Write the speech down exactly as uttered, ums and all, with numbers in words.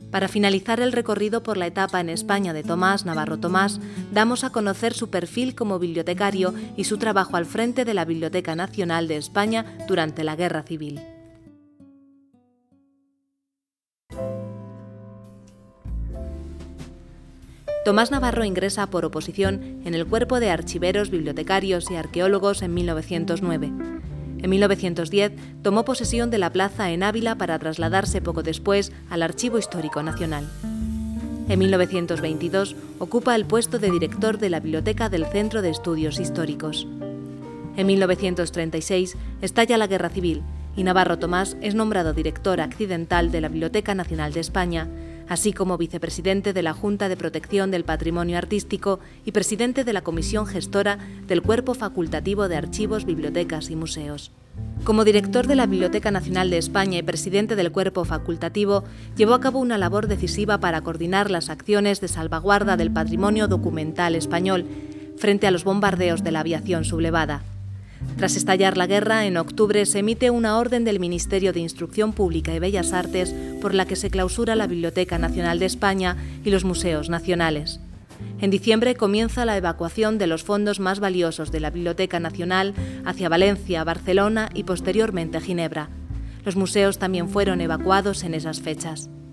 Para finalizar el recorrido por la etapa en España de Tomás Navarro Tomás, damos a conocer su perfil como bibliotecario y su trabajo al frente de la Biblioteca Nacional de España durante la Guerra Civil. Tomás Navarro ingresa por oposición en el Cuerpo de Archiveros, Bibliotecarios y Arqueólogos en mil novecientos nueve. En mil novecientos diez tomó posesión de la plaza en Ávila para trasladarse poco después al Archivo Histórico Nacional. En mil novecientos veintidós ocupa el puesto de director de la Biblioteca del Centro de Estudios Históricos. En mil novecientos treinta y seis estalla la Guerra Civil y Navarro Tomás es nombrado director accidental de la Biblioteca Nacional de España, así como vicepresidente de la Junta de Protección del Patrimonio Artístico y presidente de la Comisión Gestora del Cuerpo Facultativo de Archivos, Bibliotecas y Museos. Como director de la Biblioteca Nacional de España y presidente del Cuerpo Facultativo, llevó a cabo una labor decisiva para coordinar las acciones de salvaguarda del patrimonio documental español frente a los bombardeos de la aviación sublevada. Tras estallar la guerra, en octubre se emite una orden del Ministerio de Instrucción Pública y Bellas Artes por la que se clausura la Biblioteca Nacional de España y los museos nacionales. En diciembre comienza la evacuación de los fondos más valiosos de la Biblioteca Nacional hacia Valencia, Barcelona y posteriormente Ginebra. Los museos también fueron evacuados en esas fechas.